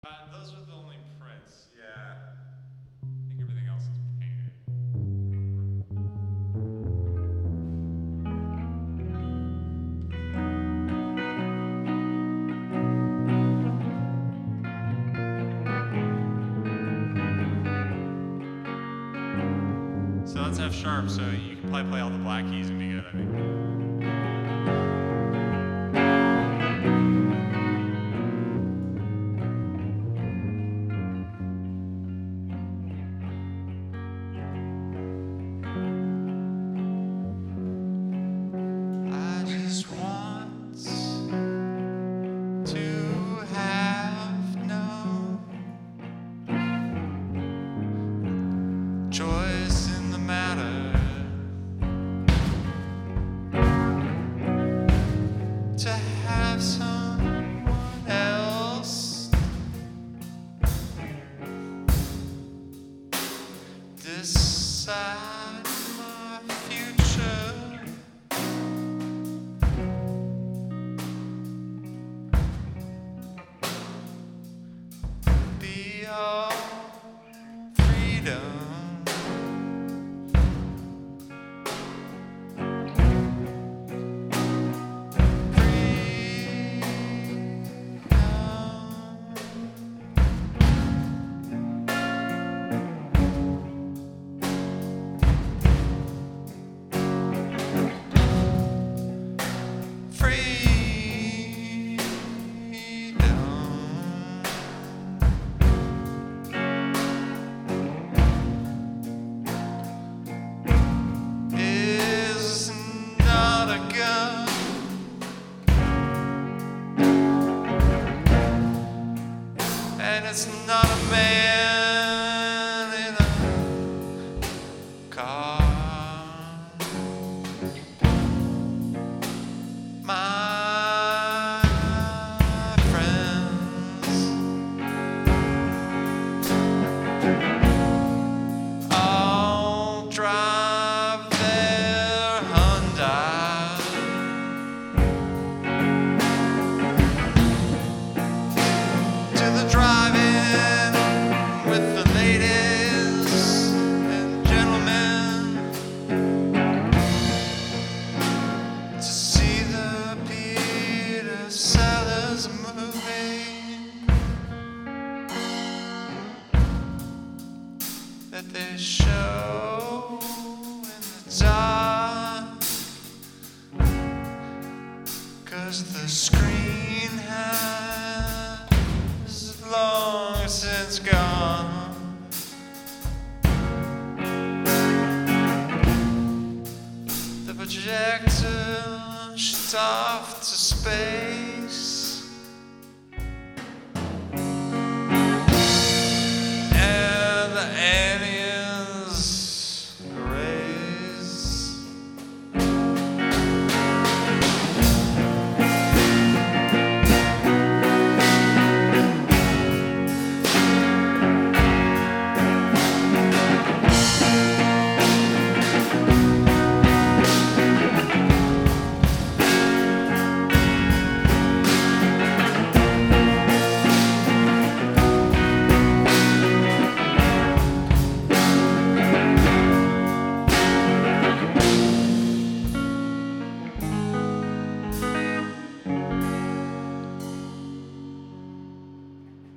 Those are the only prints, yeah. I think everything else is painted. So that's F sharp, so you can probably play all the black keys and be good, I think. I just want to have no choice in the matter, to have someone else decide my future. Be all freedom. Is not a gun, and it's not a man in a car. My friends all drive their Hyundai to the drive-in with the ladies and gentlemen to see the Peter Sellers movie that they show in the dark, 'cause the screen has long since gone. The projector starts